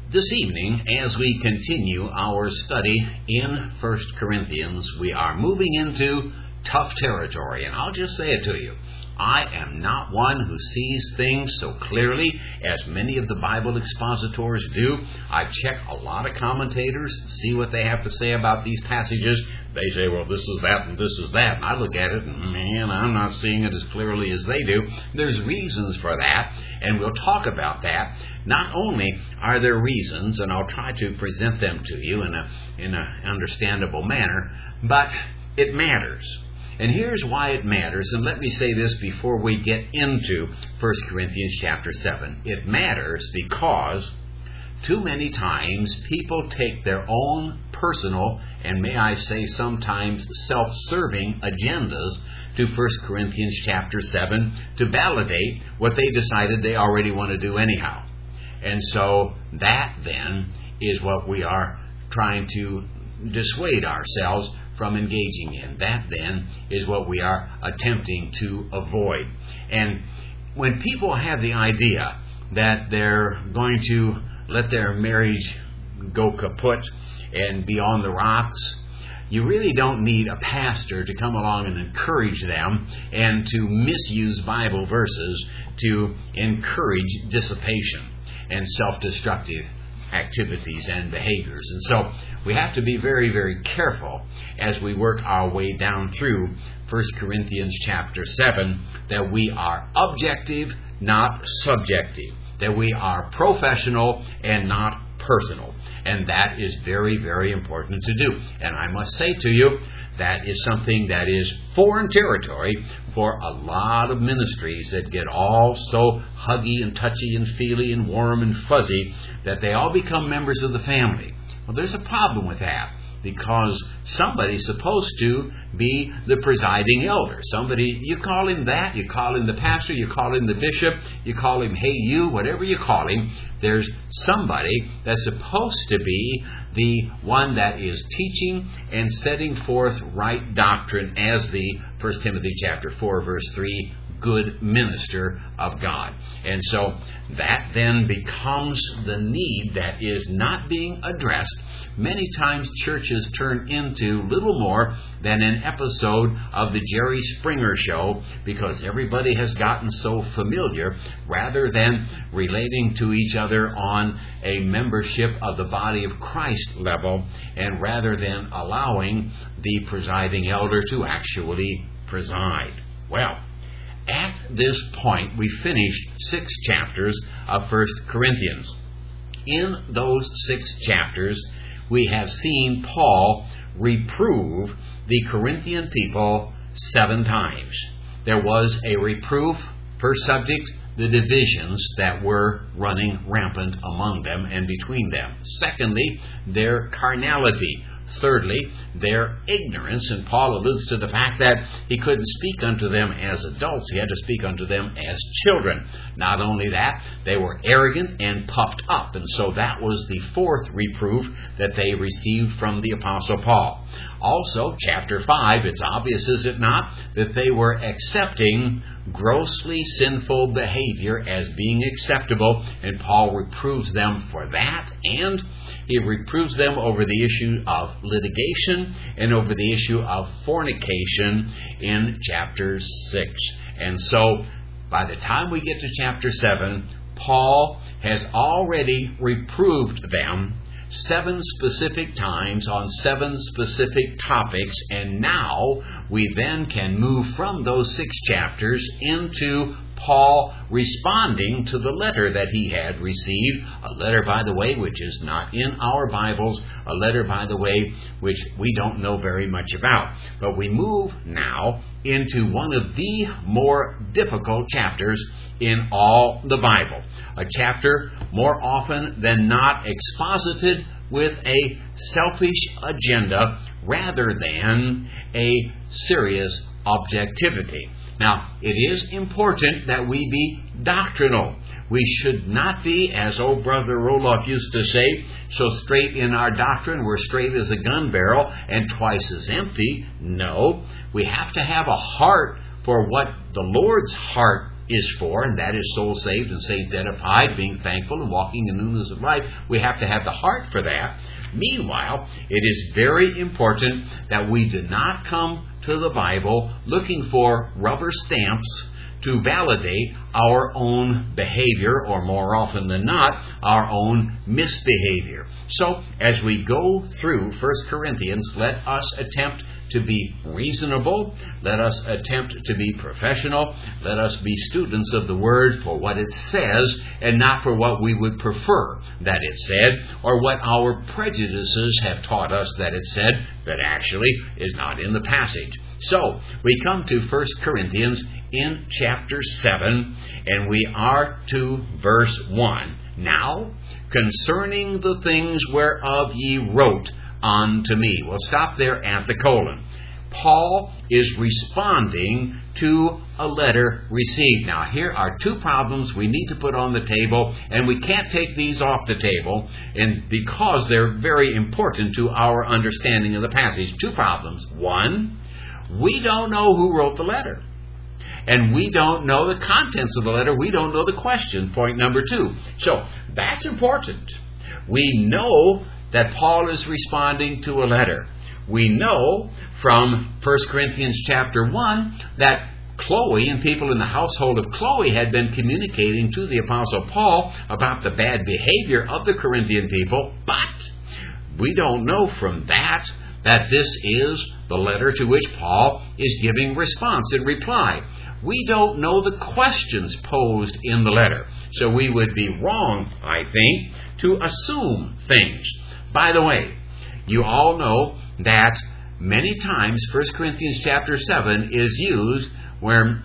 This evening, as we continue our study in 1 Corinthians, we are moving into tough territory. And I'll just say it to you. I am not one who sees things so clearly as many of the Bible expositors do. I've checked a lot of commentators to see what they have to say about these passages. They say, well, this is that and this is that. And I look at it and, man, I'm not seeing it as clearly as they do. There's reasons for that, and we'll talk about that. Not only are there reasons, and I'll try to present them to you in an understandable manner, but it matters. And here's why it matters, and let me say this before we get into 1 Corinthians chapter 7. It matters because too many times people take their own personal, and may I say sometimes self-serving agendas to 1 Corinthians chapter 7 to validate what they decided they already want to do anyhow. And so that then is what we are trying to dissuade ourselves from engaging in. That then is what we are attempting to avoid. And when people have the idea that they're going to let their marriage go kaput and be on the rocks, you really don't need a pastor to come along and encourage them and to misuse Bible verses to encourage dissipation and self-destructive activities and behaviors. And so we have to be very, very careful as we work our way down through 1 Corinthians chapter 7 that we are objective, not subjective, that we are professional and not personal. And that is very, very important to do. And I must say to you, that is something that is foreign territory for a lot of ministries that get all so huggy and touchy and feely and warm and fuzzy that they all become members of the family. Well, there's a problem with that, because somebody's supposed to be the presiding elder. Somebody, you call him that, you call him the pastor, you call him the bishop, you call him hey you, whatever you call him. There's somebody that's supposed to be the one that is teaching and setting forth right doctrine as the 1 Timothy chapter 4 verse 3 good minister of God. And so that then becomes the need that is not being addressed. Many times churches turn into little more than an episode of the Jerry Springer show because everybody has gotten so familiar, rather than relating to each other on a membership of the body of Christ level, and rather than allowing the presiding elder to actually preside. Well, at this point, we finished 6 chapters of 1 Corinthians. In those 6 chapters, we have seen Paul reprove the Corinthian people 7 times. There was a reproof, first subject, the divisions that were running rampant among them and between them. Secondly, their carnality. Thirdly, their ignorance, and Paul alludes to the fact that he couldn't speak unto them as adults, he had to speak unto them as children. Not only that, they were arrogant and puffed up, and so that was the 4th reproof that they received from the Apostle Paul. Also, chapter 5, it's obvious, is it not, that they were accepting grossly sinful behavior as being acceptable, and Paul reproves them for that, and he reproves them over the issue of litigation and over the issue of fornication in chapter 6. And so, by the time we get to chapter 7, Paul has already reproved them 7 specific times on 7 specific topics, and now we then can move from those 6 chapters into Paul responding to the letter that he had received, a letter, by the way, which is not in our Bibles, a letter, by the way, which we don't know very much about. But we move now into one of the more difficult chapters in all the Bible, a chapter more often than not exposited with a selfish agenda rather than a serious objectivity. Now, it is important that we be doctrinal. We should not be, as old Brother Roloff used to say, so straight in our doctrine, we're straight as a gun barrel and twice as empty. No, we have to have a heart for what the Lord's heart is for, and that is souls saved and saints edified, being thankful and walking in newness of life. We have to have the heart for that. Meanwhile, it is very important that we do not come to the Bible looking for rubber stamps to validate our own behavior, or more often than not, our own misbehavior. So, as we go through 1 Corinthians, let us attempt to be reasonable. Let us attempt to be professional. Let us be students of the Word for what it says and not for what we would prefer that it said, or what our prejudices have taught us that it said that actually is not in the passage. So, we come to 1 Corinthians in chapter 7, and we are to verse 1. Now, concerning the things whereof ye wrote unto me. We'll stop there at the colon. Paul is responding to a letter received. Now, here are two problems we need to put on the table, and we can't take these off the table, and because they're very important to our understanding of the passage. Two problems. One, we don't know who wrote the letter. And we don't know the contents of the letter. We don't know the question, point number 2. So, that's important. We know that Paul is responding to a letter. We know from 1 Corinthians chapter 1 that Chloe and people in the household of Chloe had been communicating to the Apostle Paul about the bad behavior of the Corinthian people, but we don't know from that this is the letter to which Paul is giving response and reply. We don't know the questions posed in the letter. So we would be wrong, I think, to assume things. By the way, you all know that many times 1 Corinthians chapter 7 is used where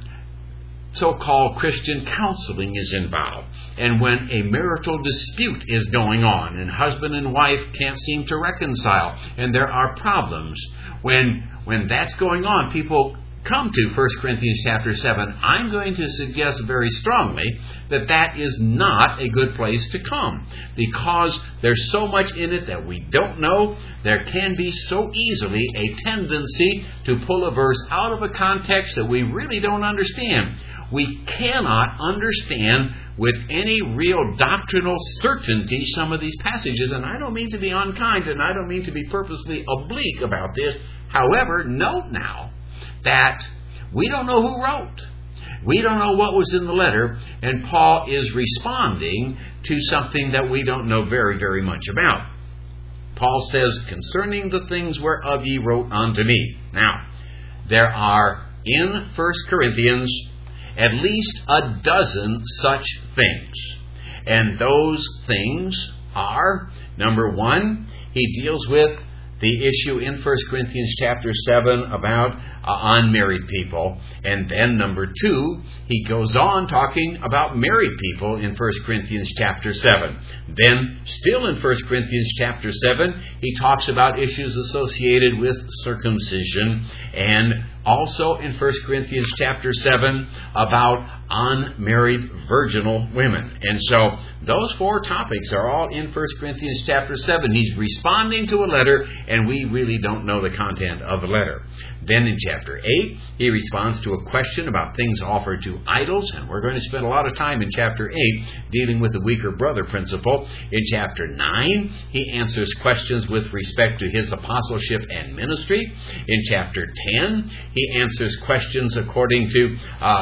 so-called Christian counseling is involved. And when a marital dispute is going on and husband and wife can't seem to reconcile and there are problems, when that's going on, people come to 1 Corinthians chapter 7, I'm going to suggest very strongly that is not a good place to come, because there's so much in it that we don't know. There can be so easily a tendency to pull a verse out of a context that we really don't understand. We cannot understand with any real doctrinal certainty some of these passages, and I don't mean to be unkind, and I don't mean to be purposely oblique about this. However, note now that we don't know who wrote. We don't know what was in the letter, and Paul is responding to something that we don't know very, very much about. Paul says, concerning the things whereof ye wrote unto me. Now, there are in 1 Corinthians at least a dozen such things. And those things are, number 1, he deals with the issue in 1 Corinthians chapter 7 about unmarried people. And then number 2, he goes on talking about married people in 1 Corinthians chapter 7. Then, still in 1 Corinthians chapter 7, he talks about issues associated with circumcision. And also in 1 Corinthians chapter 7 about unmarried virginal women. And so those 4 topics are all in 1 Corinthians chapter 7. He's responding to a letter, and we really don't know the content of the letter. Then in chapter 8, he responds to a question about things offered to idols, and we're going to spend a lot of time in chapter 8 dealing with the weaker brother principle. In chapter 9, he answers questions with respect to his apostleship and ministry. In chapter 10, he answers questions according to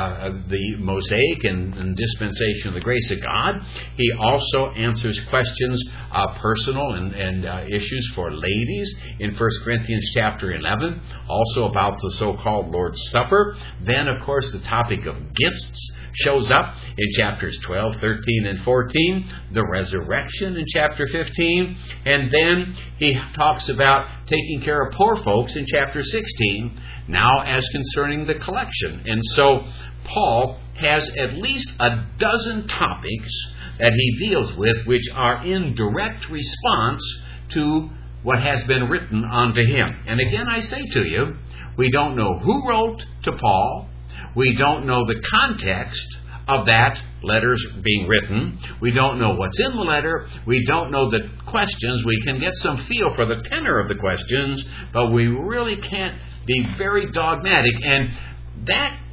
the Mosaic and dispensation of the grace of God. He also answers questions, personal and issues for ladies in 1 Corinthians chapter 11, also about the so-called Lord's Supper. Then, of course, the topic of gifts shows up in chapters 12, 13, and 14, the resurrection in chapter 15, and then he talks about taking care of poor folks in chapter 16, now as concerning the collection. And so Paul has at least a dozen topics that he deals with which are in direct response to what has been written unto him. And again, I say to you, we don't know who wrote to Paul. We don't know the context of that letters being written. We don't know what's in the letter. We don't know the questions. We can get some feel for the tenor of the questions, but we really can't be very dogmatic. And that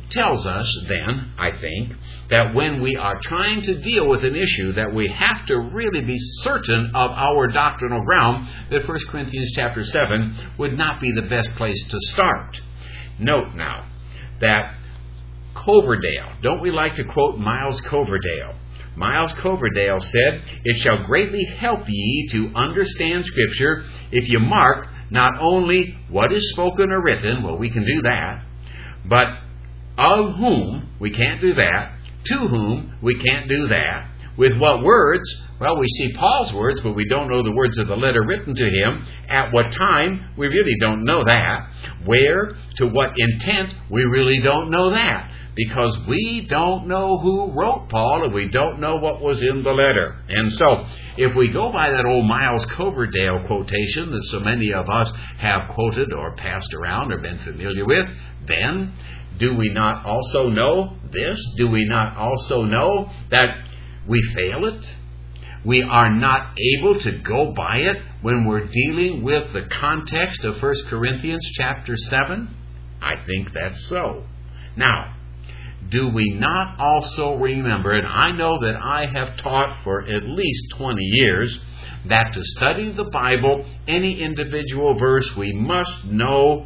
tells us then, I think, that when we are trying to deal with an issue, that we have to really be certain of our doctrinal ground, that 1 Corinthians chapter 7 would not be the best place to start. Note now that Coverdale, don't we like to quote Miles Coverdale? Miles Coverdale said, "It shall greatly help ye to understand Scripture if you mark not only what is spoken or written," well, we can do that, "but of whom," we can't do that, "to whom," we can't do that, "with what words," well, we see Paul's words, but we don't know the words of the letter written to him, "at what time," we really don't know that, "where," to what intent, we really don't know that, because we don't know who wrote Paul and we don't know what was in the letter. And so, if we go by that old Miles Coverdale quotation that so many of us have quoted or passed around or been familiar with, then do we not also know this? Do we not also know that we fail it? We are not able to go by it when we're dealing with the context of 1 Corinthians chapter 7? I think that's so. Now, do we not also remember, and I know that I have taught for at least 20 years, that to study the Bible, any individual verse, we must know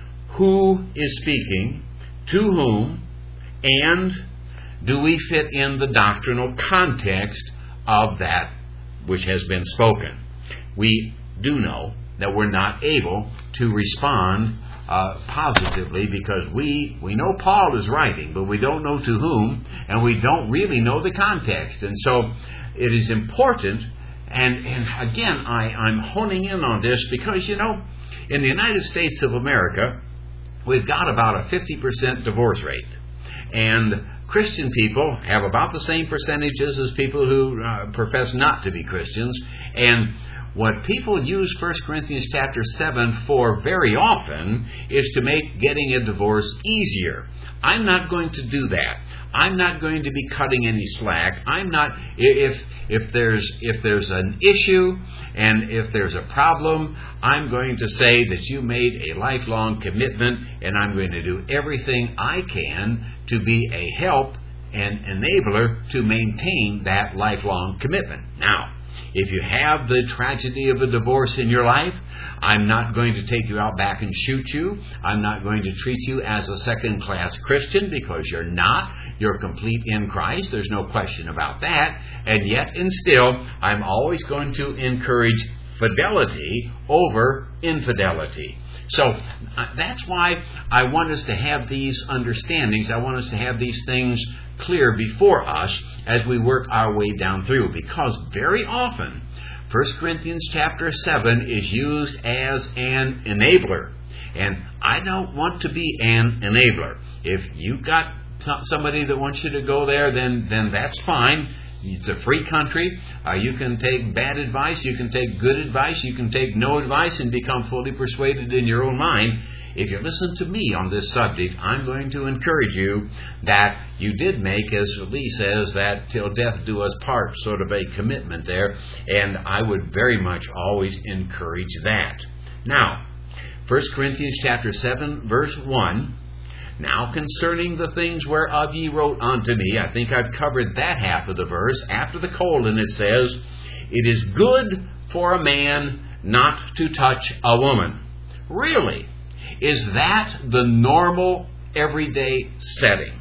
who is speaking, to whom, and do we fit in the doctrinal context of that which has been spoken. We do know that we're not able to respond positively because we know Paul is writing, but we don't know to whom, and we don't really know the context. And so it is important, and again, I'm honing in on this because, in the United States of America, we've got about a 50% divorce rate. And Christian people have about the same percentages as people who profess not to be Christians. And what people use 1 Corinthians chapter 7 for very often is to make getting a divorce easier. I'm not going to do that. I'm not going to be cutting any slack. I'm not, if there's an issue and if there's a problem, I'm going to say that you made a lifelong commitment and I'm going to do everything I can to be a help and enabler to maintain that lifelong commitment. Now, if you have the tragedy of a divorce in your life, I'm not going to take you out back and shoot you. I'm not going to treat you as a second-class Christian because you're not. You're complete in Christ. There's no question about that. And yet, and still, I'm always going to encourage fidelity over infidelity. So that's why I want us to have these understandings. I want us to have these things clear before us as we work our way down through, because very often 1 Corinthians chapter 7 is used as an enabler, and I don't want to be an enabler. If you've got somebody that wants you to go there, then that's fine. It's a free country. You can take bad advice, you can take good advice, you can take no advice and become fully persuaded in your own mind. If you listen to me on this subject, I'm going to encourage you that you did make, as Lee says, that till death do us part sort of a commitment there, and I would very much always encourage that. Now, 1 Corinthians chapter 7, verse 1, "Now concerning the things whereof ye wrote unto me," I think I've covered that half of the verse. After the colon it says, "It is good for a man not to touch a woman." Really? Is that the normal, everyday setting?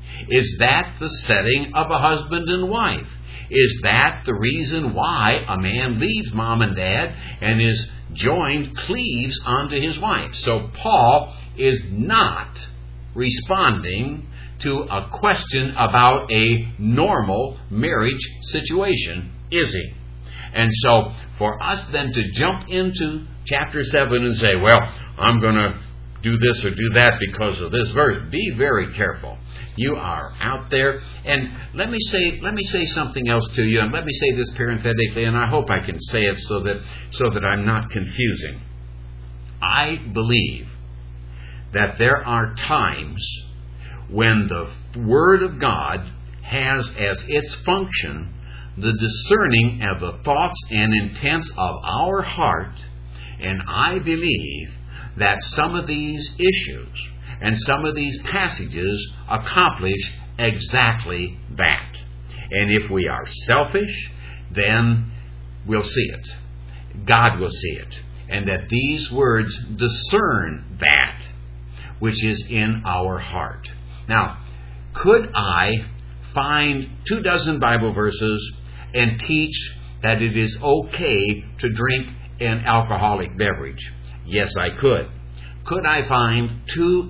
Is that the setting of a husband and wife? Is that the reason why a man leaves mom and dad and is cleaves onto his wife? So Paul is not responding to a question about a normal marriage situation, is he? And so for us then to jump into chapter 7 and say, well, I'm going to do this or do that because of this verse, be very careful. You are out there. And let me say something else to you, and let me say this parenthetically, and I hope I can say it so that I'm not confusing. I believe that there are times when the Word of God has as its function the discerning of the thoughts and intents of our heart, and I believe that some of these issues And some of these passages accomplish exactly that. And if we are selfish, then we'll see it. God will see it. And that these words discern that which is in our heart. Now, could I find 24 Bible verses and teach that it is okay to drink an alcoholic beverage? Yes, I could. Could I find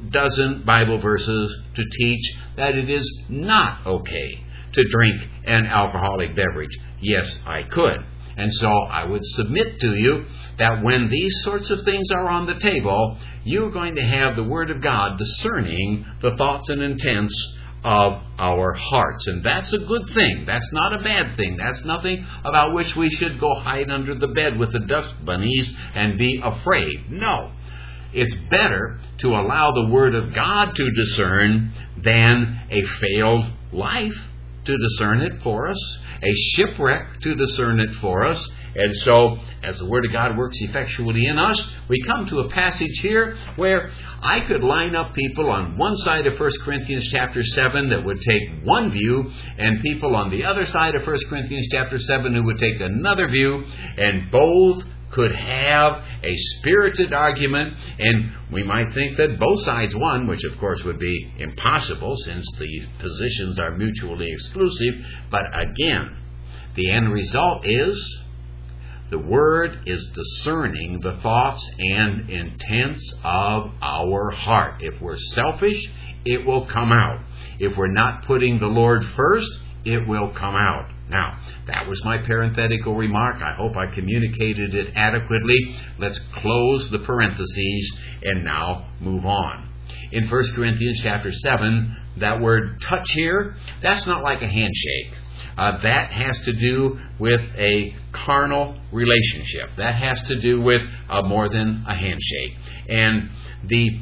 24 Bible verses to teach that it is not okay to drink an alcoholic beverage? Yes, I could. And so I would submit to you that when these sorts of things are on the table, you're going to have the Word of God discerning the thoughts and intents of our hearts. And that's a good thing. That's not a bad thing. That's nothing about which we should go hide under the bed with the dust bunnies and be afraid. No. It's better to allow the Word of God to discern than a failed life to discern it for us, a shipwreck to discern it for us. And so, as the Word of God works effectually in us, we come to a passage here where I could line up people on one side of 1 Corinthians chapter 7 that would take one view, and people on the other side of 1 Corinthians chapter 7 who would take another view, and both could have a spirited argument, and we might think that both sides won, which of course would be impossible since the positions are mutually exclusive. But again, the end result is the Word is discerning the thoughts and intents of our heart. If we're selfish, it will come out. If we're not putting the Lord first, it will come out. Now, that was my parenthetical remark. I hope I communicated it adequately. Let's close the parentheses and now move on. In 1 Corinthians chapter 7, that word touch here, that's not like a handshake. That has to do with a carnal relationship. That has to do with more than a handshake. And the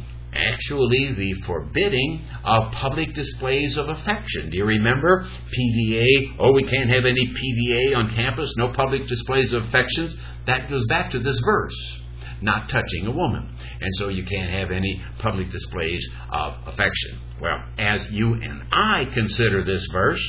forbidding of public displays of affection. Do you remember PDA? Oh, we can't have any PDA on campus, no public displays of affections. That goes back to this verse, not touching a woman. And so you can't have any public displays of affection. Well, as you and I consider this verse,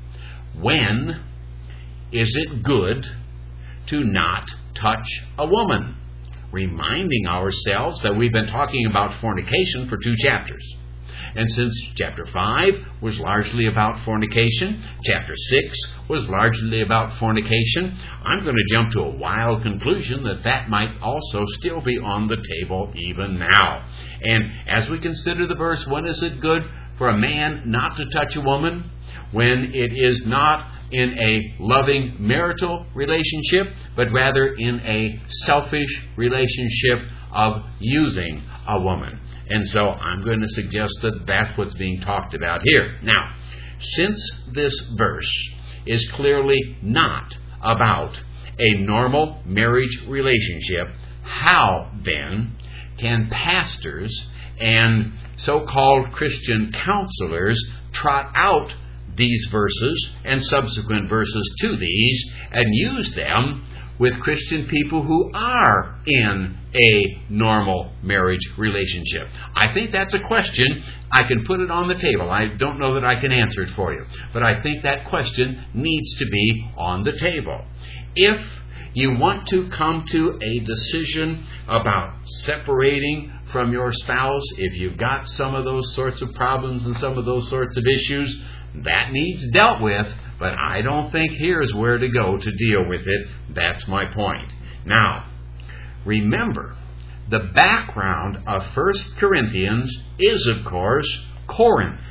when is it good to not touch a woman? Reminding ourselves that we've been talking about fornication for 2 chapters. And since chapter 5 was largely about fornication, chapter 6 was largely about fornication, I'm going to jump to a wild conclusion that might also still be on the table even now. And as we consider the verse, when is it good for a man not to touch a woman? When it is not in a loving marital relationship, but rather in a selfish relationship of using a woman. And so I'm going to suggest that that's what's being talked about here. Now, since this verse is clearly not about a normal marriage relationship, how then can pastors and so-called Christian counselors trot out these verses and subsequent verses to these and use them with Christian people who are in a normal marriage relationship? I think that's a question. I can put it on the table. I don't know that I can answer it for you, but I think that question needs to be on the table. If you want to come to a decision about separating from your spouse, if you've got some of those sorts of problems and some of those sorts of issues, that needs dealt with, but I don't think here's where to go to deal with it. That's my point. Now, remember, the background of 1 Corinthians is, of course, Corinth.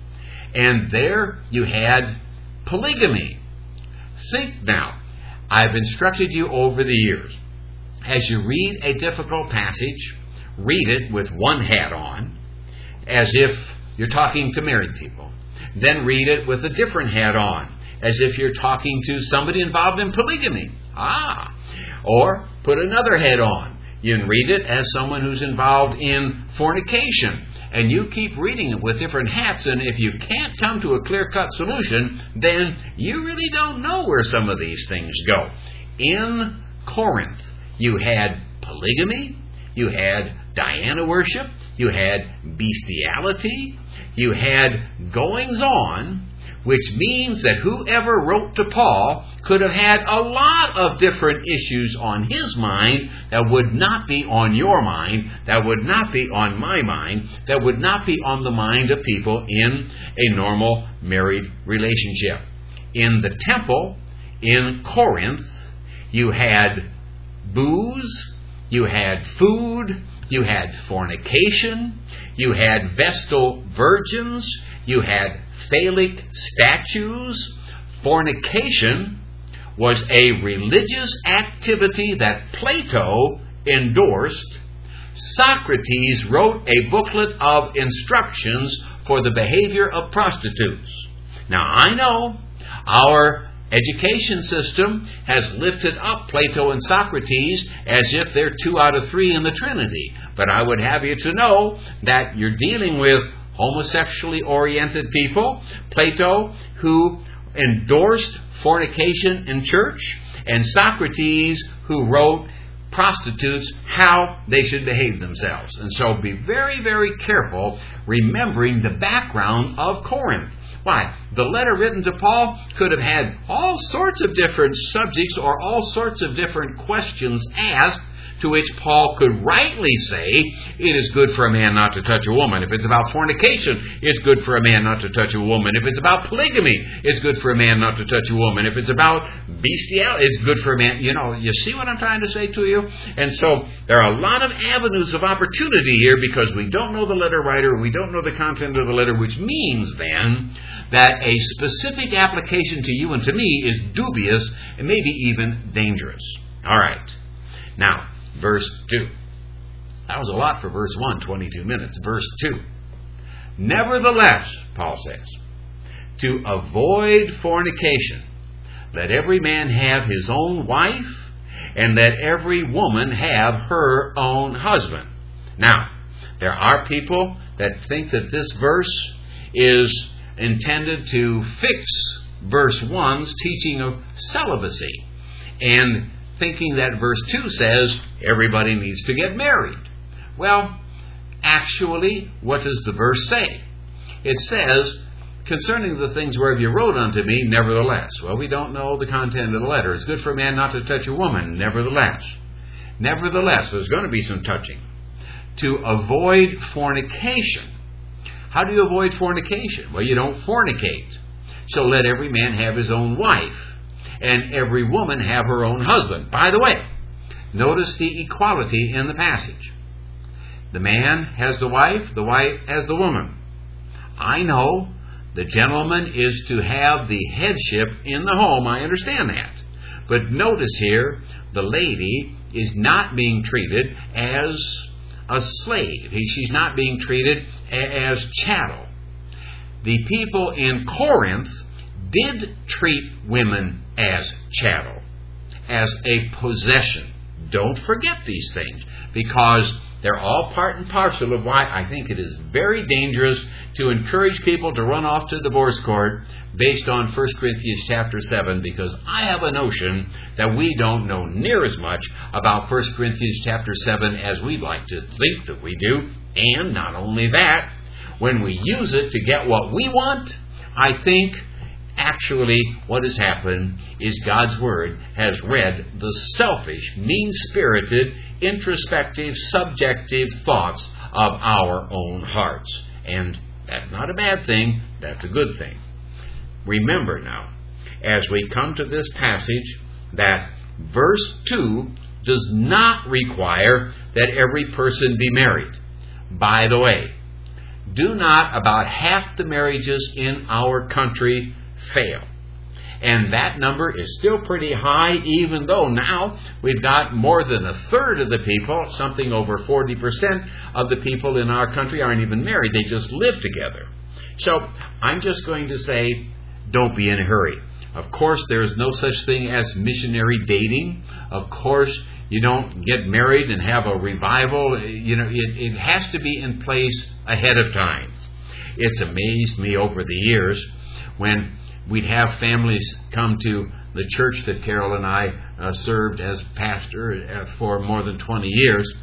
And there you had polygamy. Think now, I've instructed you over the years, as you read a difficult passage, read it with one hat on, as if you're talking to married people. Then read it with a different hat on, as if you're talking to somebody involved in polygamy. Or put another hat on. You can read it as someone who's involved in fornication. And you keep reading it with different hats, and if you can't come to a clear-cut solution, then you really don't know where some of these things go. In Corinth, you had polygamy, you had Diana worship, you had bestiality, you had goings on, which means that whoever wrote to Paul could have had a lot of different issues on his mind that would not be on your mind, that would not be on my mind, that would not be on the mind of people in a normal married relationship. In the temple in Corinth, you had booze, you had food, you had fornication, you had Vestal virgins, you had phallic statues. Fornication was a religious activity that Plato endorsed. Socrates wrote a booklet of instructions for the behavior of prostitutes. Now, I know our education system has lifted up Plato and Socrates as if they're 2 out of 3 in the Trinity. But I would have you to know that you're dealing with homosexually oriented people, Plato, who endorsed fornication in church, and Socrates, who wrote prostitutes how they should behave themselves. And so be very, very careful remembering the background of Corinth. Why? The letter written to Paul could have had all sorts of different subjects or all sorts of different questions asked, to which Paul could rightly say, it is good for a man not to touch a woman. If it's about fornication, it's good for a man not to touch a woman. If it's about polygamy, it's good for a man not to touch a woman. If it's about bestiality, it's good for a man. You see what I'm trying to say to you? And so there are a lot of avenues of opportunity here because we don't know the letter writer, we don't know the content of the letter, which means then that a specific application to you and to me is dubious and maybe even dangerous. All right. Now, verse 2. That was a lot for verse 1, 22 minutes. Verse 2. Nevertheless, Paul says, to avoid fornication, let every man have his own wife, and let every woman have her own husband. Now, there are people that think that this verse is intended to fix verse 1's teaching of celibacy, and thinking that verse 2 says everybody needs to get married. Well, actually, what does the verse say? It says, concerning the things whereof you wrote unto me, nevertheless. Well, we don't know the content of the letter. It's good for a man not to touch a woman, nevertheless. Nevertheless, there's going to be some touching. To avoid fornication. How do you avoid fornication? Well, you don't fornicate. So let every man have his own wife, and every woman have her own husband. By the way, notice the equality in the passage. The man has the wife has the woman. I know the gentleman is to have the headship in the home. I understand that. But notice here, the lady is not being treated as a slave. She's not being treated as chattel. The people in Corinth did treat women as chattel, as a possession. Don't forget these things, because they're all part and parcel of why I think it is very dangerous to encourage people to run off to the divorce court based on 1 Corinthians chapter 7, because I have a notion that we don't know near as much about 1 Corinthians chapter 7 as we'd like to think that we do. And not only that, when we use it to get what we want, I think actually what has happened is God's Word has read the selfish, mean-spirited, introspective, subjective thoughts of our own hearts. And that's not a bad thing, that's a good thing. Remember now, as we come to this passage, that verse 2 does not require that every person be married. By the way, do not about half the marriages in our country fail. And that number is still pretty high, even though now we've got more than a third of the people, something over 40% of the people in our country aren't even married. They just live together. So I'm just going to say, don't be in a hurry. Of course, there is no such thing as missionary dating. Of course, you don't get married and have a revival. It has to be in place ahead of time. It's amazed me over the years when we'd have families come to the church that Carol and I served as pastor for more than 20 years.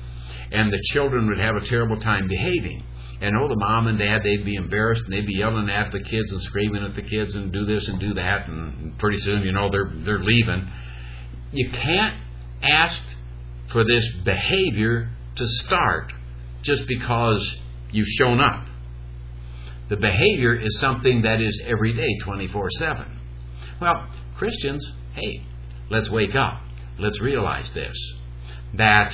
and the children would have a terrible time behaving. And the mom and dad, they'd be embarrassed, and they'd be yelling at the kids and screaming at the kids and do this and do that, and pretty soon, they're leaving. You can't ask for this behavior to start just because you've shown up. The behavior is something that is every day, 24/7. Well, Christians, hey, let's wake up. Let's realize this, that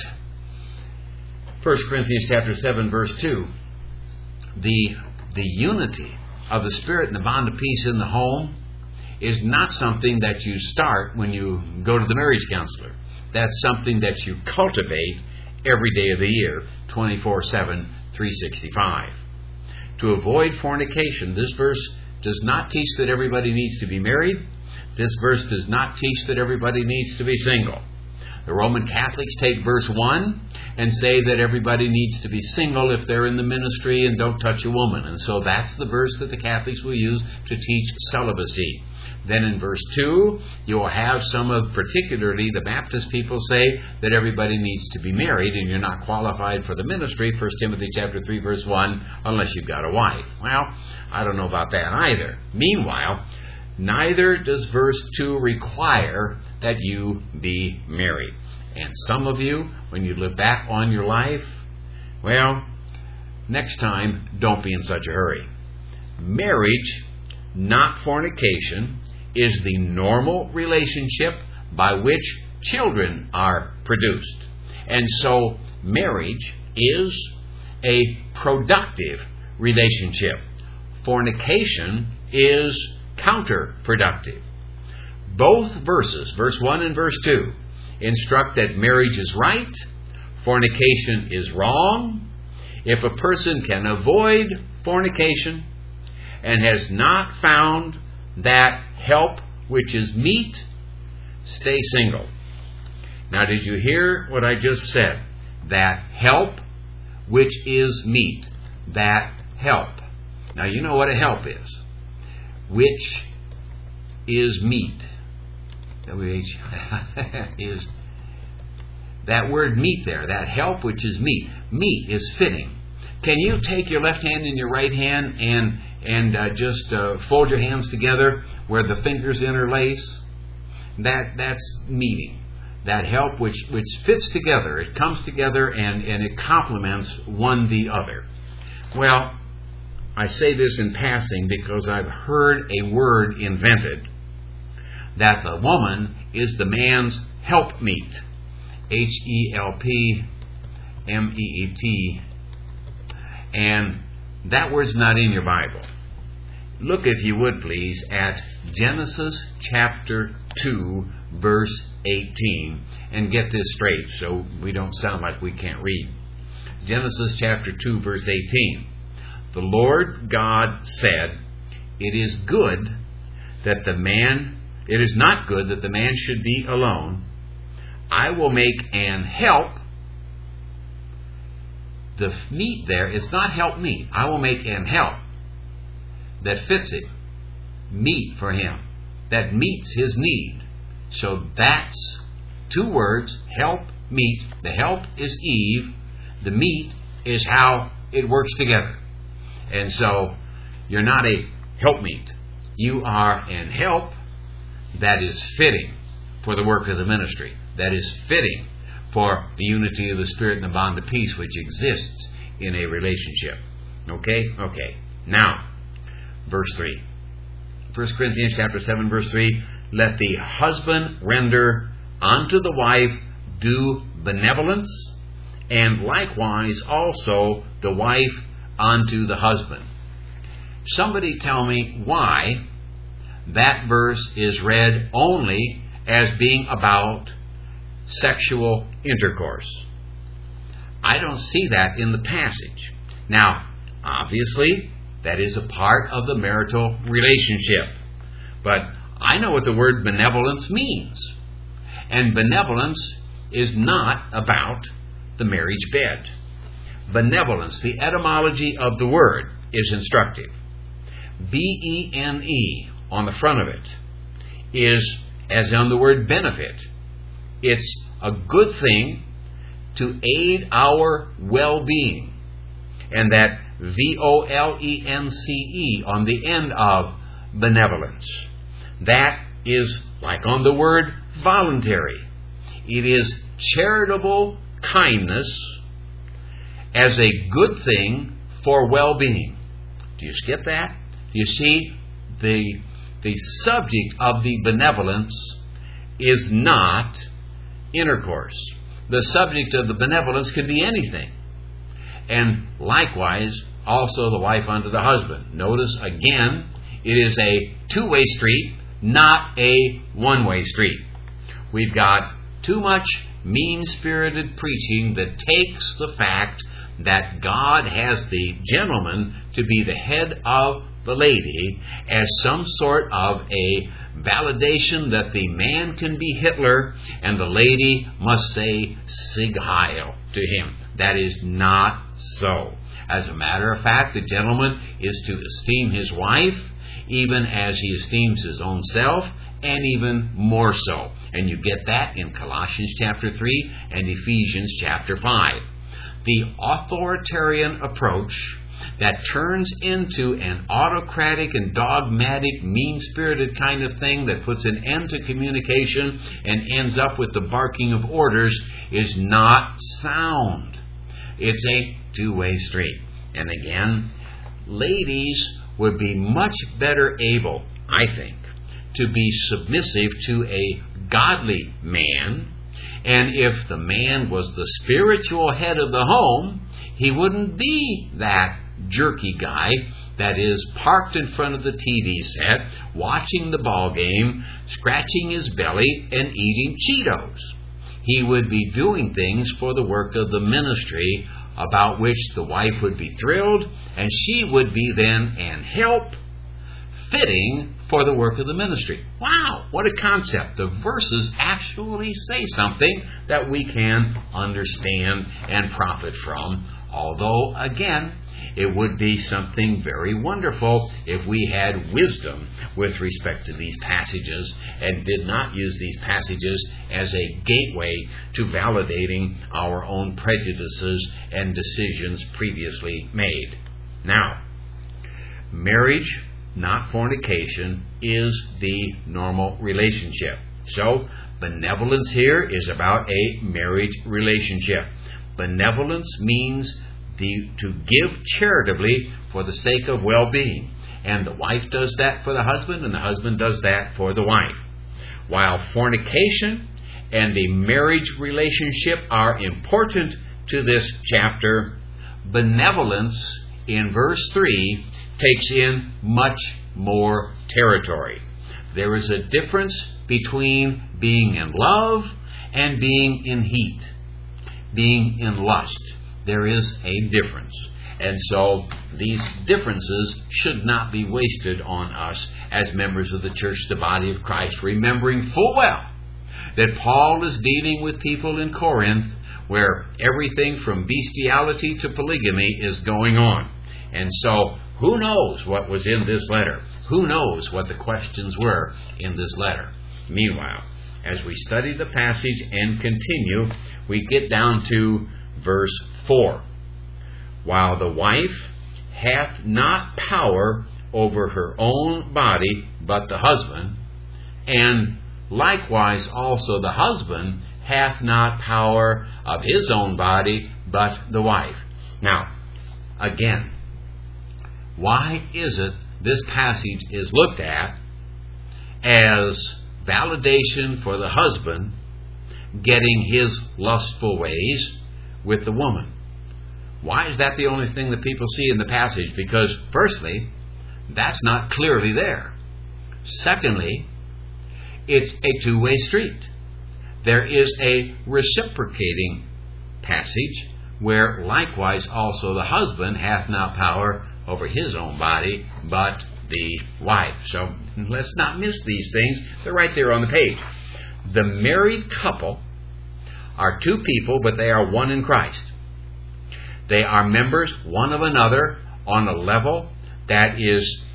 1 Corinthians chapter 7, verse 2, the unity of the Spirit and the bond of peace in the home is not something that you start when you go to the marriage counselor. That's something that you cultivate every day of the year, 24/7, 365. To avoid fornication, this verse does not teach that everybody needs to be married. This verse does not teach that everybody needs to be single. The Roman Catholics take verse 1 and say that everybody needs to be single if they're in the ministry and don't touch a woman. And so that's the verse that the Catholics will use to teach celibacy. Then in verse 2, you'll have some of, particularly the Baptist people, say that everybody needs to be married and you're not qualified for the ministry, 1 Timothy chapter 3, verse 1, unless you've got a wife. Well, I don't know about that either. Meanwhile, neither does verse 2 require that you be married. And some of you, when you look back on your life, well, next time, don't be in such a hurry. Marriage, not fornication, is the normal relationship by which children are produced. And so marriage is a productive relationship. Fornication is counterproductive. Both verses, verse 1 and verse 2, instruct that marriage is right, fornication is wrong. If a person can avoid fornication and has not found that help which is meet, stay single. Now, did you hear what I just said? That help which is meet. That help. Now, you know what a help is. Which is meet. W-H is that word meet there. That help which is meet. Meet is fitting. Can you take your left hand and your right hand and just fold your hands together where the fingers interlace? That's meeting. That help which fits together. It comes together and it complements one the other. Well, I say this in passing because I've heard a word invented that the woman is the man's helpmeet. Helpmeet. And that word's not in your Bible. Look, if you would please, at Genesis chapter 2, verse 18, and get this straight so we don't sound like we can't read. Genesis chapter 2, verse 18. The Lord God said, It is not good that the man should be alone. I will make an help. The meet there, it's not help meet. I will make an help that fits him. Meet for him. That meets his need. So that's two words, help, meet. The help is Eve. The meet is how it works together. And so you're not a helpmeet. You are an help that is fitting for the work of the ministry. That is fitting for the unity of the Spirit and the bond of peace which exists in a relationship. Okay? Okay. Now, verse 3. 1 Corinthians chapter 7, verse 3. Let the husband render unto the wife due benevolence, and likewise also the wife unto the husband. Somebody tell me why that verse is read only as being about sexual intercourse. I don't see that in the passage. Now, obviously, that is a part of the marital relationship. But I know what the word benevolence means. And benevolence is not about the marriage bed. Benevolence, the etymology of the word, is instructive. B-E-N-E on the front of it is, as on the word benefit, it's a good thing to aid our well-being. And that VOLENCE on the end of benevolence. That is like on the word voluntary. It is charitable kindness as a good thing for well-being. Do you get that? You see, the subject of the benevolence is not intercourse. The subject of the benevolence can be anything. And likewise, also the wife unto the husband. Notice again, it is a two-way street, not a one-way street. We've got too much mean-spirited preaching that takes the fact that God has the gentleman to be the head of the lady as some sort of a validation that the man can be Hitler and the lady must say Sieg Heil to him. That is not so. As a matter of fact, the gentleman is to esteem his wife even as he esteems his own self, and even more so. And you get that in Colossians chapter 3 and Ephesians chapter 5. The authoritarian approach that turns into an autocratic and dogmatic, mean-spirited kind of thing that puts an end to communication and ends up with the barking of orders is not sound. It's a two-way street. And again, ladies would be much better able, I think, to be submissive to a godly man. And if the man was the spiritual head of the home, he wouldn't be that jerky guy that is parked in front of the TV set, watching the ball game, scratching his belly, and eating Cheetos. He would be doing things for the work of the ministry, about which the wife would be thrilled, and she would be then an help fitting for the work of the ministry. Wow, what a concept. The verses actually say something that we can understand and profit from, although, again, it would be something very wonderful if we had wisdom with respect to these passages and did not use these passages as a gateway to validating our own prejudices and decisions previously made. Now, marriage, not fornication, is the normal relationship. So, benevolence here is about a marriage relationship. Benevolence means to give charitably for the sake of well-being. And the wife does that for the husband, and the husband does that for the wife. While fornication and the marriage relationship are important to this chapter, benevolence in verse 3 takes in much more territory. There is a difference between being in love and being in heat, being in lust. There is a difference. And so these differences should not be wasted on us as members of the church, the body of Christ, remembering full well that Paul is dealing with people in Corinth where everything from bestiality to polygamy is going on. And so who knows what was in this letter? Who knows what the questions were in this letter? Meanwhile, as we study the passage and continue, we get down to verse 4. While the wife hath not power over her own body, but the husband, and likewise also the husband hath not power of his own body, but the wife. Now, again, why is it this passage is looked at as validation for the husband getting his lustful ways with the woman? Why is that the only thing that people see in the passage? Because, firstly, that's not clearly there. Secondly, it's a two-way street. There is a reciprocating passage where likewise also the husband hath not power over his own body, but the wife. So let's not miss these things. They're right there on the page. The married couple are two people, but they are one in Christ. They are members one of another on a level that is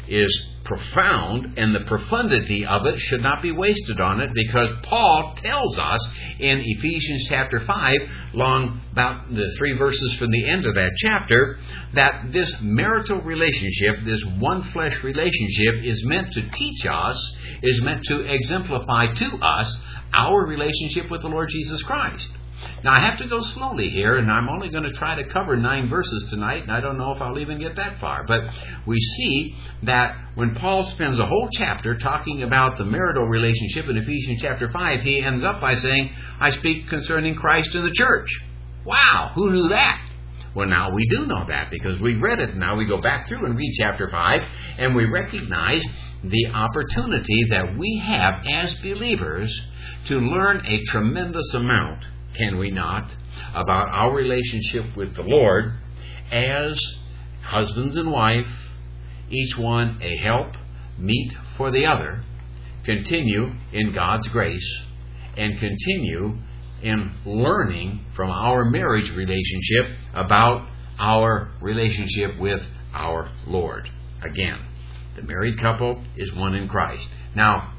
is profound, and the profundity of it should not be wasted on it, because Paul tells us in Ephesians chapter 5, long about the 3 verses from the end of that chapter, that this marital relationship, this one flesh relationship, is meant to teach us, is meant to exemplify to us our relationship with the Lord Jesus Christ. Now, I have to go slowly here, and I'm only going to try to cover 9 verses tonight, and I don't know if I'll even get that far. But we see that when Paul spends a whole chapter talking about the marital relationship in Ephesians chapter 5, he ends up by saying, I speak concerning Christ and the church. Wow, who knew that? Well, now we do know that, because we've read it. Now we go back through and read chapter 5, and we recognize the opportunity that we have as believers to learn a tremendous amount, can we not, about our relationship with the Lord as husbands and wife, each one a help meet for the other, continue in God's grace, and continue in learning from our marriage relationship about our relationship with our Lord. Again, the married couple is one in Christ. Now,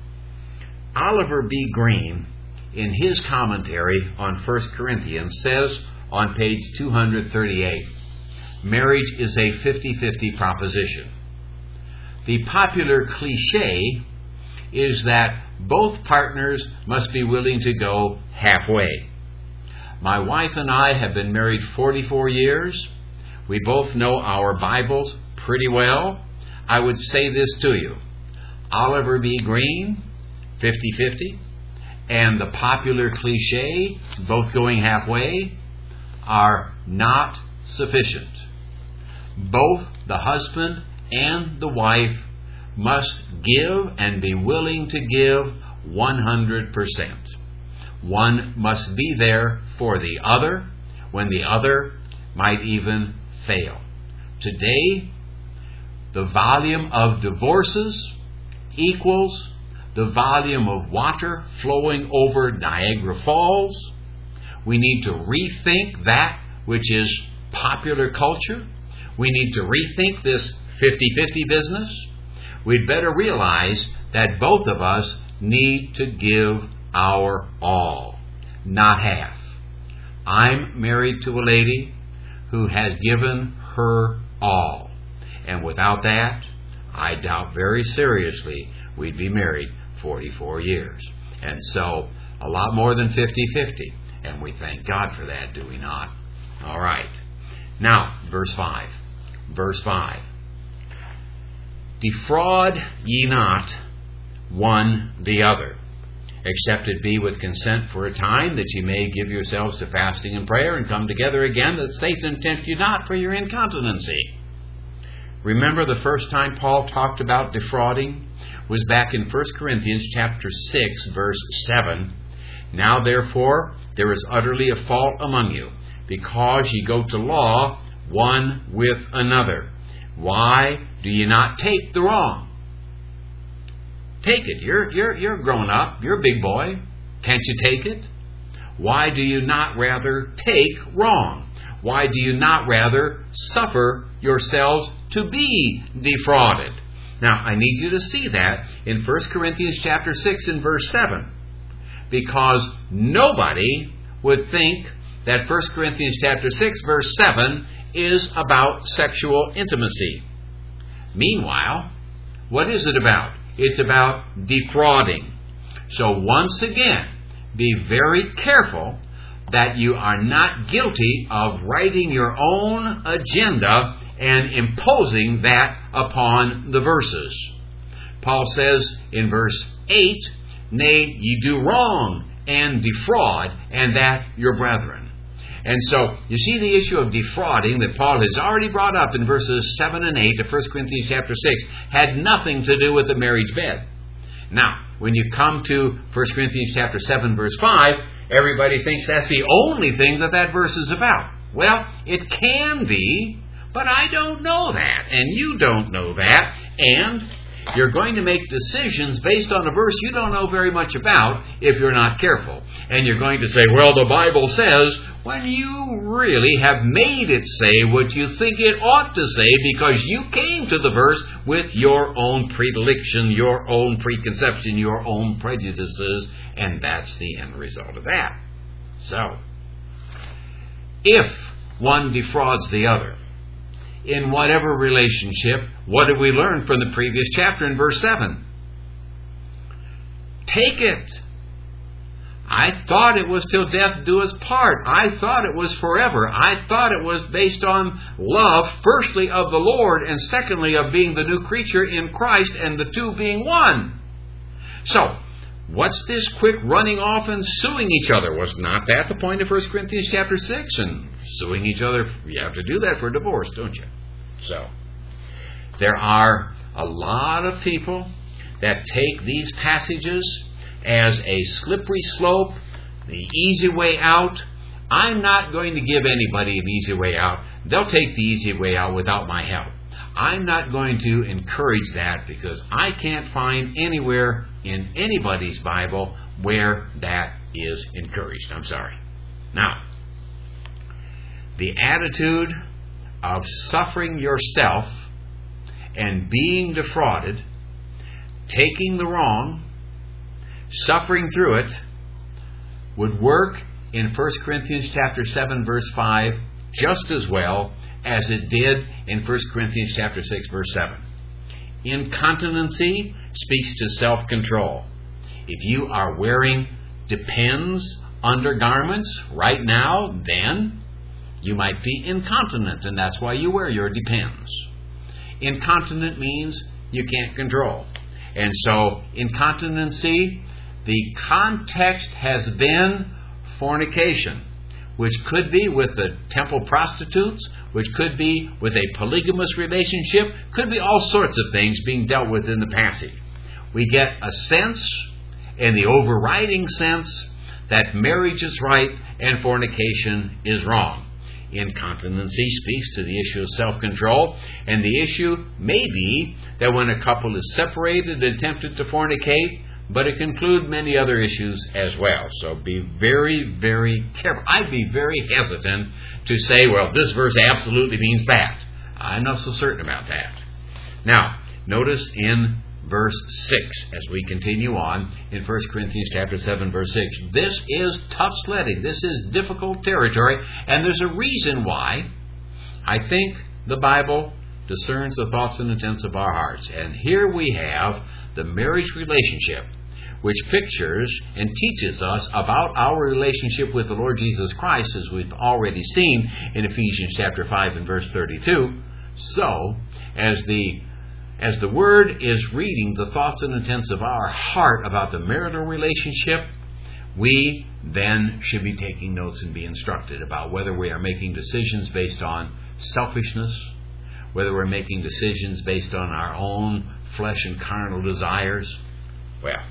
Oliver B. Green, in his commentary on 1 Corinthians, says on page 238, marriage is a 50-50 proposition. The popular cliche is that both partners must be willing to go halfway. My wife and I have been married 44 years. We both know our Bibles pretty well. I would say this to you. Oliver B. Green, 50-50, and the popular cliche, both going halfway, are not sufficient. Both the husband and the wife must give and be willing to give 100%. One must be there for the other when the other might even fail. Today, the volume of divorces equals the volume of water flowing over Niagara Falls. We need to rethink that which is popular culture. We need to rethink this 50-50 business. We'd better realize that both of us need to give our all, not half. I'm married to a lady who has given her all. And without that, I doubt very seriously we'd be married 44 years. And so, a lot more than 50-50. And we thank God for that, do we not? All right. Now, verse 5. Verse 5. Defraud ye not one the other, except it be with consent for a time, that ye may give yourselves to fasting and prayer, and come together again, that Satan tempt you not for your incontinency. Remember the first time Paul talked about defrauding was back in 1 Corinthians chapter 6, verse 7. Now therefore there is utterly a fault among you, because ye go to law one with another. Why do ye not take the wrong? Take it. You're grown up. You're a big boy. Can't you take it? Why do you not rather take wrong? Why do you not rather suffer yourselves to be defrauded? Now, I need you to see that in 1 Corinthians chapter 6 and verse 7. Because nobody would think that 1 Corinthians chapter 6 verse 7 is about sexual intimacy. Meanwhile, what is it about? It's about defrauding. So once again, be very careful that you are not guilty of writing your own agenda and imposing that upon the verses. Paul says in verse 8, nay, ye do wrong and defraud, and that your brethren. And so, you see the issue of defrauding that Paul has already brought up in verses 7 and 8 of 1 Corinthians chapter 6 had nothing to do with the marriage bed. Now, when you come to 1 Corinthians chapter 7 verse 5, everybody thinks that's the only thing that verse is about. Well, it can be, but I don't know that, and you don't know that, and You're going to make decisions based on a verse you don't know very much about if you're not careful. And you're going to say, well, the Bible says, when you really have made it say what you think it ought to say because you came to the verse with your own predilection, your own preconception, your own prejudices, and that's the end result of that. So, if one defrauds the other, in whatever relationship, what did we learn from the previous chapter in verse 7? Take it. I thought it was till death do us part. I thought it was forever. I thought it was based on love, firstly of the Lord, and secondly of being the new creature in Christ, and the two being one. So, what's this quick running off and suing each other? Was not that the point of 1 Corinthians chapter 6? And suing each other, you have to do that for divorce, don't you? So, there are a lot of people that take these passages as a slippery slope, the easy way out. I'm not going to give anybody an easy way out. They'll take the easy way out without my help. I'm not going to encourage that because I can't find anywhere in anybody's Bible where that is encouraged. I'm sorry. Now, the attitude of suffering yourself and being defrauded, taking the wrong, suffering through it, would work in 1 Corinthians chapter 7 verse 5 just as well as it did in 1 Corinthians chapter 6 verse 7. Incontinency speaks to self-control. If you are wearing depends undergarments right now, then you might be incontinent, and that's why you wear your depends. Incontinent means you can't control. And so, incontinency, the context has been fornication, which could be with the temple prostitutes, which could be with a polygamous relationship, could be all sorts of things being dealt with in the passage. We get a sense, and the overriding sense, that marriage is right and fornication is wrong. Incontinency speaks to the issue of self-control, and the issue may be that when a couple is separated and tempted to fornicate, but it can include many other issues as well. So be very, very careful. I'd be very hesitant to say, well, this verse absolutely means that. I'm not so certain about that. Now, notice in verse 6, as we continue on in 1 Corinthians chapter 7, verse 6. This is tough sledding. This is difficult territory. And there's a reason why. I think the Bible discerns the thoughts and intents of our hearts. And here we have the marriage relationship, which pictures and teaches us about our relationship with the Lord Jesus Christ, as we've already seen in Ephesians chapter 5 and verse 32. So, as the Word is reading the thoughts and intents of our heart about the marital relationship, we then should be taking notes and be instructed about whether we are making decisions based on selfishness, whether we're making decisions based on our own flesh and carnal desires. Well,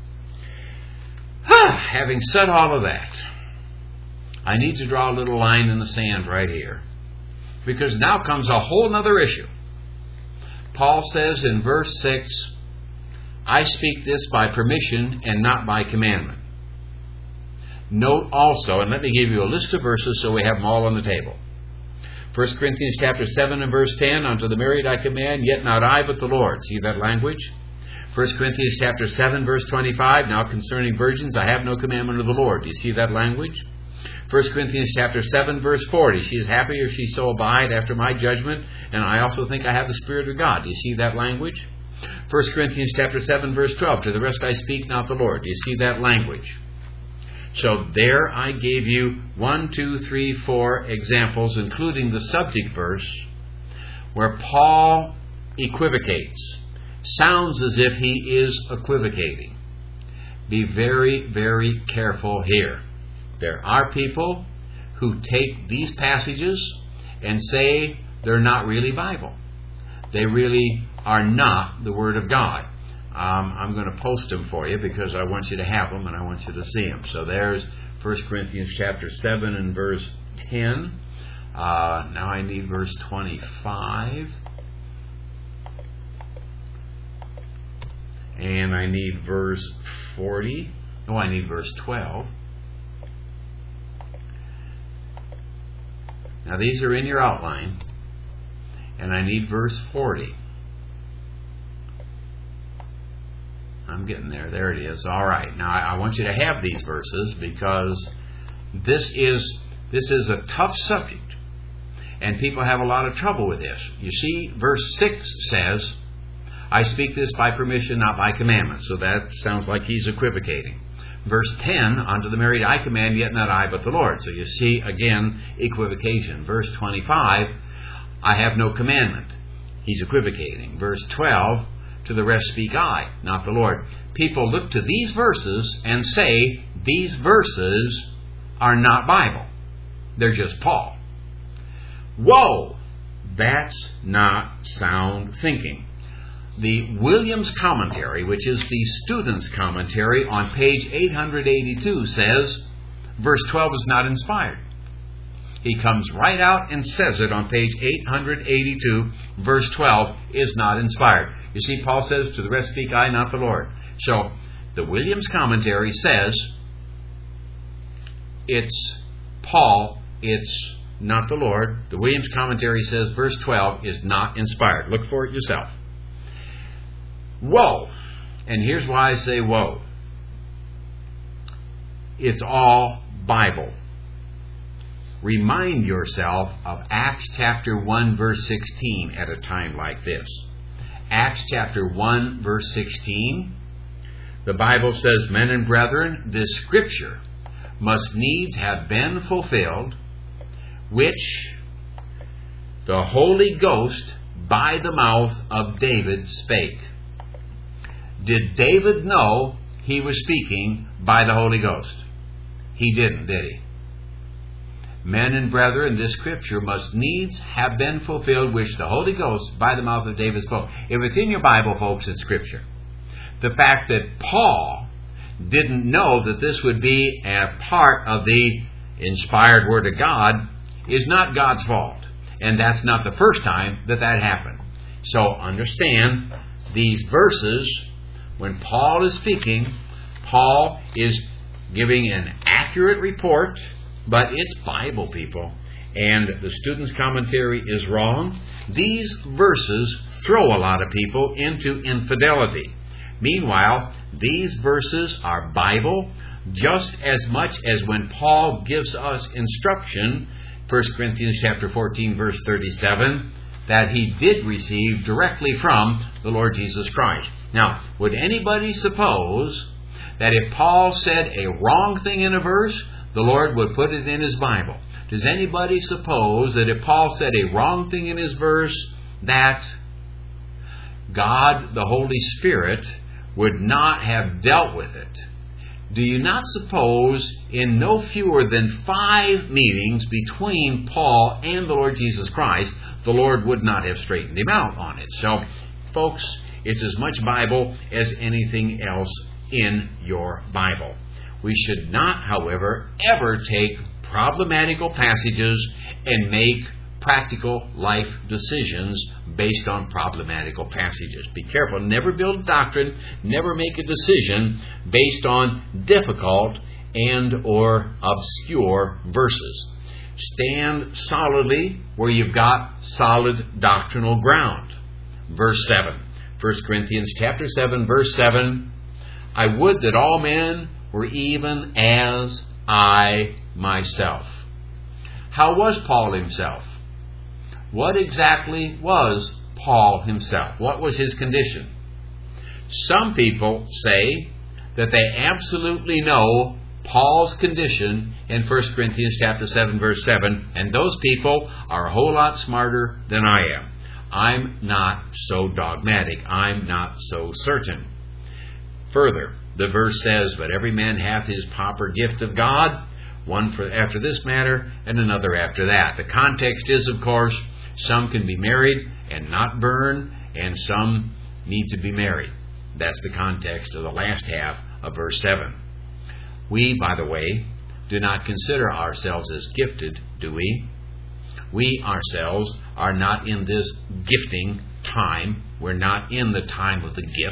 having said all of that, I need to draw a little line in the sand right here, because now comes a whole other issue. Paul says in verse 6, I speak this by permission and not by commandment. Note also, and let me give you a list of verses so we have them all on the table. 1 Corinthians chapter 7 and verse 10, unto the married I command, yet not I but the Lord. See that language? 1 Corinthians chapter 7 verse 25, now concerning virgins I have no commandment of the Lord. Do you see that language? 1 Corinthians chapter 7 verse 40, she is happy if she so abide after my judgment, and I also think I have the Spirit of God. Do you see that language? 1 Corinthians chapter 7 verse 12, to the rest I speak, not the Lord. Do you see that language? So there I gave you 1, 2, 3, 4 examples, including the subject verse, where Paul equivocates. Sounds as if he is equivocating. Be very, very careful here. There are people who take these passages and say they're not really Bible. They really are not the Word of God. I'm going to post them for you because I want you to have them and I want you to see them. So there's 1 Corinthians chapter 7 and verse 10. Now I need verse 25. And I need verse 40. Oh, I need verse 12. Now these are in your outline. And I need verse 40. I'm getting there. There it is. All right. Now I want you to have these verses because this is a tough subject. And people have a lot of trouble with this. You see, verse 6 says, I speak this by permission, not by commandment. So that sounds like he's equivocating. Verse 10, unto the married I command, yet not I, but the Lord. So you see, again, equivocation. Verse 25, I have no commandment. He's equivocating. Verse 12, to the rest speak I, not the Lord. People look to these verses and say, these verses are not Bible. They're just Paul. Whoa! That's not sound thinking. The Williams Commentary, which is the student's commentary on page 882, says verse 12 is not inspired. He comes right out and says it on page 882. Verse 12 is not inspired. You see, Paul says, to the rest speak I, not the Lord. So, the Williams Commentary says it's Paul, it's not the Lord. The Williams Commentary says verse 12 is not inspired. Look for it yourself. Whoa! And here's why I say whoa. It's all Bible. Remind yourself of Acts chapter 1 verse 16 at a time like this. Acts chapter 1 verse 16. The Bible says, men and brethren, this scripture must needs have been fulfilled, which the Holy Ghost by the mouth of David spake. Did David know he was speaking by the Holy Ghost? He didn't, did he? Men and brethren, this scripture must needs have been fulfilled, which the Holy Ghost by the mouth of David spoke. If it's in your Bible, folks, it's scripture. The fact that Paul didn't know that this would be a part of the inspired Word of God is not God's fault. And that's not the first time that happened. So understand these verses, when Paul is speaking, Paul is giving an accurate report, but it's Bible, people. And the student's commentary is wrong. These verses throw a lot of people into infidelity. Meanwhile, these verses are Bible just as much as when Paul gives us instruction, 1 Corinthians chapter 14, verse 37, that he did receive directly from the Lord Jesus Christ. Now, would anybody suppose that if Paul said a wrong thing in a verse, the Lord would put it in his Bible? Does anybody suppose that if Paul said a wrong thing in his verse, that God, the Holy Spirit, would not have dealt with it? Do you not suppose in no fewer than 5 meetings between Paul and the Lord Jesus Christ, the Lord would not have straightened him out on it? So, folks, it's as much Bible as anything else in your Bible. We should not, however, ever take problematical passages and make practical life decisions based on problematical passages. Be careful. Never build doctrine. Never make a decision based on difficult and or obscure verses. Stand solidly where you've got solid doctrinal ground. Verse 7. 1 Corinthians chapter 7, verse 7. I would that all men were even as I myself. How was Paul himself? What exactly was Paul himself? What was his condition? Some people say that they absolutely know Paul's condition in 1 Corinthians chapter 7, verse 7, and those people are a whole lot smarter than I am. I'm not so dogmatic. I'm not so certain. Further, the verse says, but every man hath his proper gift of God, one after this matter, and another after that. The context is, of course, some can be married and not burn, and some need to be married. That's the context of the last half of verse 7. We, by the way, do not consider ourselves as gifted, do we? We ourselves are not in this gifting time. We're not in the time of the gifts.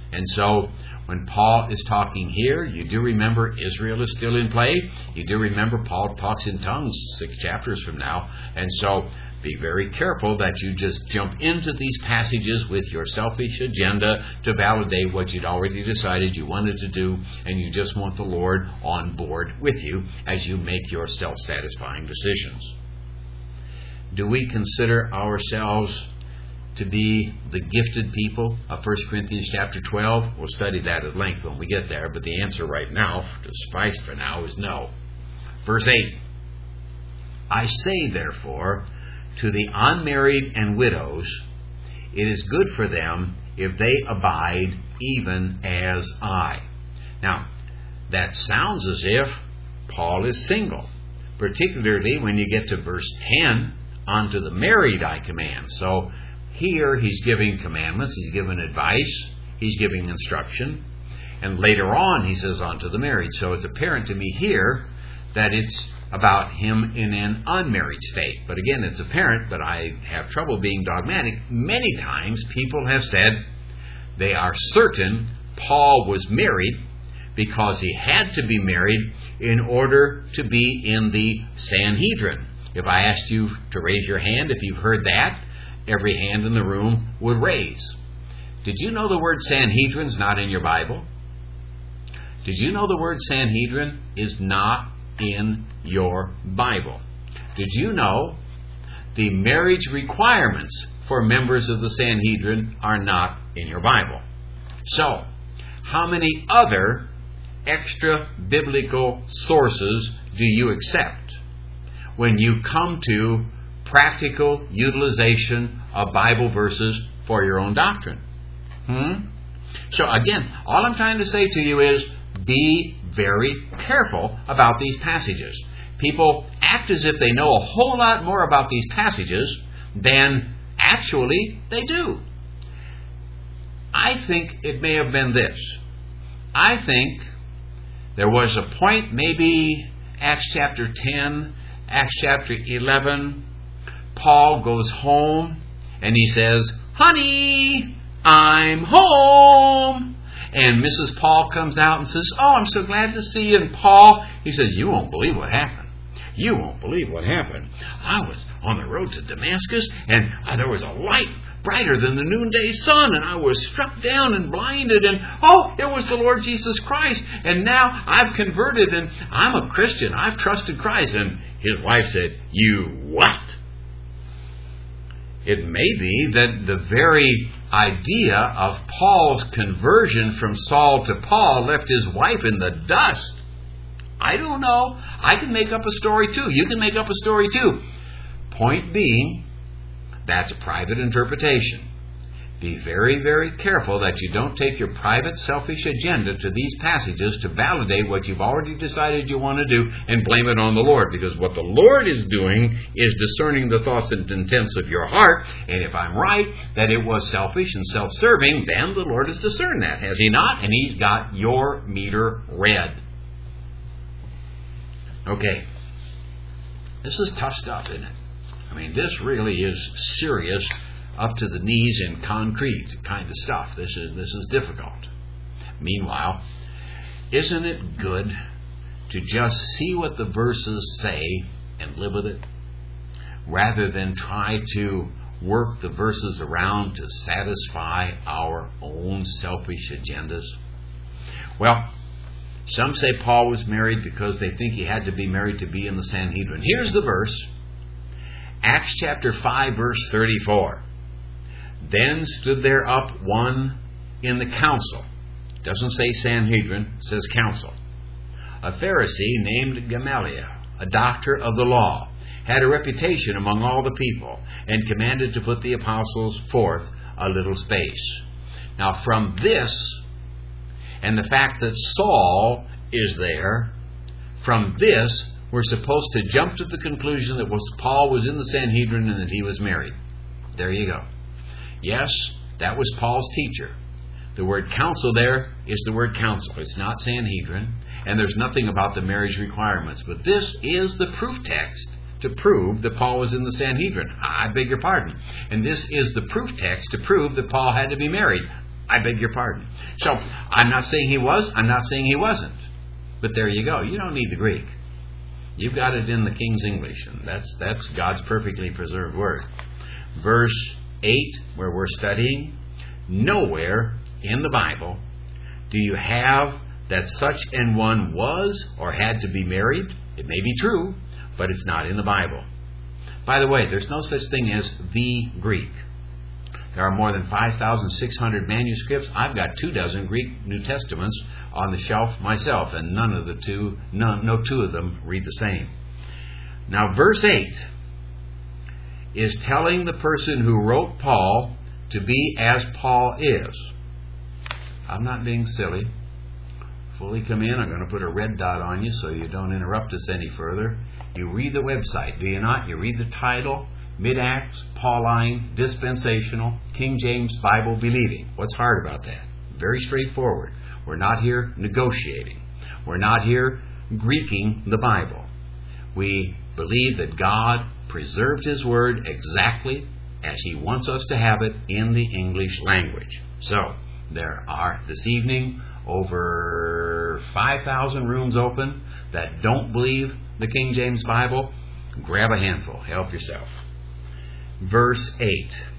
And so, when Paul is talking here, you do remember Israel is still in play. You do remember Paul talks in tongues 6 chapters from now. And so, be very careful that you just jump into these passages with your selfish agenda to validate what you'd already decided you wanted to do, and you just want the Lord on board with you as you make your self-satisfying decisions. Do we consider ourselves to be the gifted people of 1 Corinthians chapter 12? We'll study that at length when we get there, but the answer right now, to suffice for now, is no. Verse 8, I say, therefore, to the unmarried and widows, it is good for them if they abide even as I. Now, that sounds as if Paul is single, particularly when you get to verse 10, unto the married I command. So, here he's giving commandments, he's giving advice, he's giving instruction, and later on he says unto the married. So it's apparent to me here that it's about him in an unmarried state. But again, it's apparent, but I have trouble being dogmatic. Many times people have said they are certain Paul was married because he had to be married in order to be in the Sanhedrin. If I asked you to raise your hand if you've heard that, every hand in the room would raise. Did you know the word Sanhedrin's not in your Bible? Did you know the word Sanhedrin is not in your Bible? Did you know the marriage requirements for members of the Sanhedrin are not in your Bible? So, how many other extra biblical sources do you accept when you come to practical utilization of Bible verses for your own doctrine? So again, all I'm trying to say to you is be very careful about these passages. People act as if they know a whole lot more about these passages than actually they do. I think it may have been this. I think there was a point, maybe Acts chapter 10, Acts chapter 11, Paul goes home and he says, honey, I'm home. And Mrs. Paul comes out and says, oh, I'm so glad to see you. And Paul, he says, you won't believe what happened. You won't believe what happened. I was on the road to Damascus and there was a light brighter than the noonday sun, and I was struck down and blinded, and oh, it was the Lord Jesus Christ. And now I've converted and I'm a Christian. I've trusted Christ. And his wife said, you what? It may be that the very idea of Paul's conversion from Saul to Paul left his wife in the dust. I don't know. I can make up a story too. You can make up a story too. Point being, that's a private interpretation. Be very, very careful that you don't take your private, selfish agenda to these passages to validate what you've already decided you want to do and blame it on the Lord. Because what the Lord is doing is discerning the thoughts and intents of your heart. And if I'm right that it was selfish and self-serving, then the Lord has discerned that, has He not? And He's got your meter read. Okay. This is tough stuff, isn't it? I mean, this really is serious, up to the knees in concrete kind of stuff. This is difficult. Meanwhile, isn't it good to just see what the verses say and live with it, rather than try to work the verses around to satisfy our own selfish agendas? Well, some say Paul was married because they think he had to be married to be in the Sanhedrin. Here's the verse. Acts chapter 5, verse 34. Then stood there up one in the council. It doesn't say Sanhedrin, it says council. A Pharisee named Gamaliel, a doctor of the law, had a reputation among all the people, and commanded to put the apostles forth a little space. Now from this, and the fact that Saul is there, from this, we're supposed to jump to the conclusion that Paul was in the Sanhedrin and that he was married. There you go. Yes, that was Paul's teacher. The word council there is the word council. It's not Sanhedrin, and there's nothing about the marriage requirements. But this is the proof text to prove that Paul was in the Sanhedrin. I beg your pardon. And this is the proof text to prove that Paul had to be married. I beg your pardon. So, I'm not saying he was, I'm not saying he wasn't. But there you go. You don't need the Greek. You've got it in the King's English, and that's God's perfectly preserved word. Verse 8, where we're studying, nowhere in the Bible do you have that such an one was or had to be married. It may be true, but it's not in the Bible. By the way, there's no such thing as the Greek. There are more than 5,600 manuscripts. I've got 24 Greek New Testaments on the shelf myself, and no two of them read the same. Now, verse 8 is telling the person who wrote Paul to be as Paul is. I'm not being silly. Fully come in. I'm going to put a red dot on you so you don't interrupt us any further. You read the website, do you not? You read the title, Mid-Acts, Pauline, Dispensational, King James Bible Believing. What's hard about that? Very straightforward. We're not here negotiating. We're not here Greeking the Bible. We believe that God preserved His Word exactly as He wants us to have it in the English language. So, there are this evening over 5,000 rooms open that don't believe the King James Bible. Grab a handful. Help yourself. Verse 8.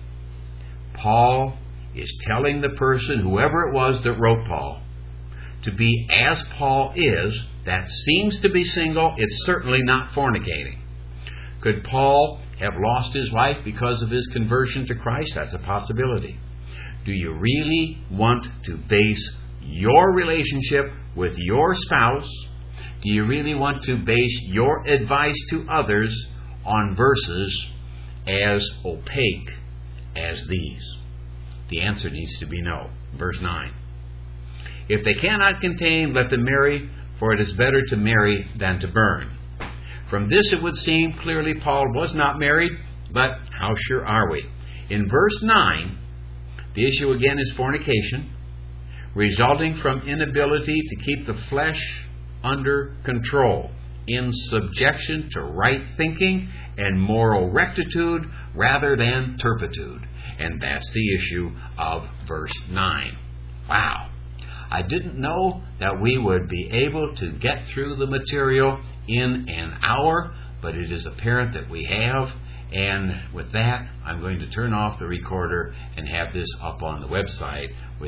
Paul is telling the person, whoever it was that wrote Paul, to be as Paul is. That seems to be single. It's certainly not fornicating. Could Paul have lost his wife because of his conversion to Christ? That's a possibility. Do you really want to base your relationship with your spouse? Do you really want to base your advice to others on verses as opaque as these? The answer needs to be no. Verse 9. If they cannot contain, let them marry, for it is better to marry than to burn. From this it would seem clearly Paul was not married, but how sure are we? In verse 9, the issue again is fornication, resulting from inability to keep the flesh under control, in subjection to right thinking and moral rectitude rather than turpitude. And that's the issue of verse 9. Wow. I didn't know that we would be able to get through the material in an hour, but it is apparent that we have. And with that, I'm going to turn off the recorder and have this up on the website.